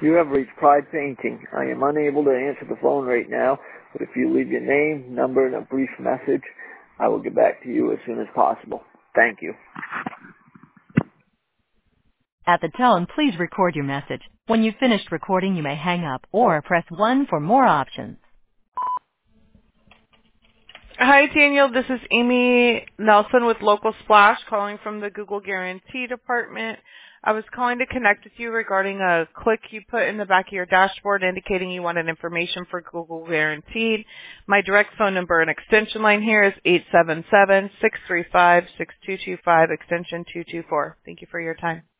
You have reached Pride Painting. I am unable to answer the phone right now, but if you leave your name, number, and a brief message, I will get back to you as soon as possible. Thank you. At the tone, please record your message. When you've finished recording, you may hang up or press 1 for more options. Hi, Daniel. This is Amy Nelson with Local Splash calling from the Google Guarantee Department. I was calling to connect with you regarding a click you put in the back of your dashboard indicating you wanted information for Google Guaranteed. My direct phone number and extension line here is 877-635-6225, extension 224. Thank you for your time.